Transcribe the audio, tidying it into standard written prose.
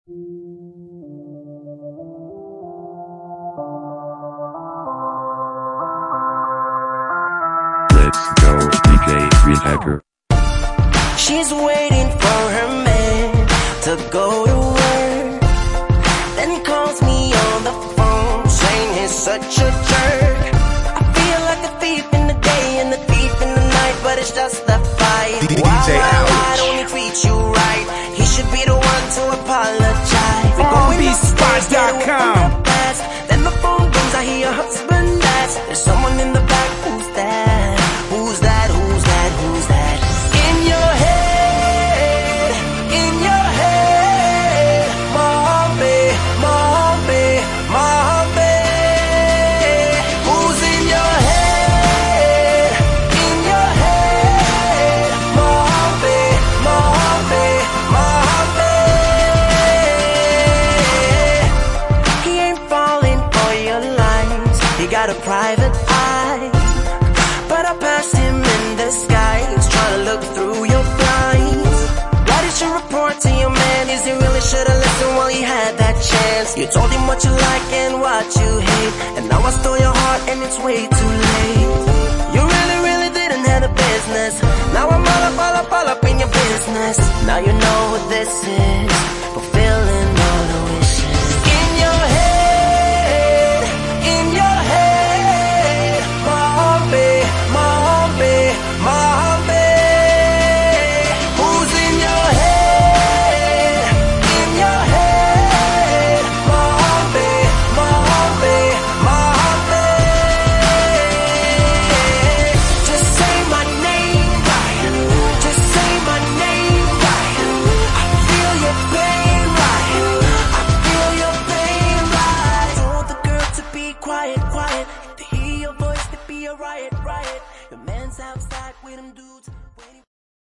Let's go, DJ Green Hacker. She's waiting for her man to go to work, then calls me on the phone saying he's such a jerk. I feel like a thief in the day and a thief in the night, but it's just a fight. Why don't he treat you right? He should be the one to apologize. RBSpots.com. Then the phone rings, I hear your husband ask, there's someone in the back, who's that? Who's that? Who's that? Who's that? In your head, in your head, Mommy, Mommy, Mommy. Who's in your head, in your head, Mommy, Mommy, Mommy. He ain't falling for your lines, he got a private eye, but I passed him in disguise, trying to look through your blinds. Why did you report to your man? Is he really should've listened while he had that chance? You told him what you like and what you hate, and now I stole your heart and it's way too late. You really, really didn't have the business. Now I'm all up in your business. Now you know who this is, fulfilling all the wishes. In your head, in your head, Mommy, Mommy, Mommy. Who's in your head, in your head, Mommy, Mommy, Mommy. Just say my name right, just say my name right. I feel your pain right, I feel your pain right. Told the girl to be quiet, quiet, to hear your voice to be a riot, riot. Your man's outside with him.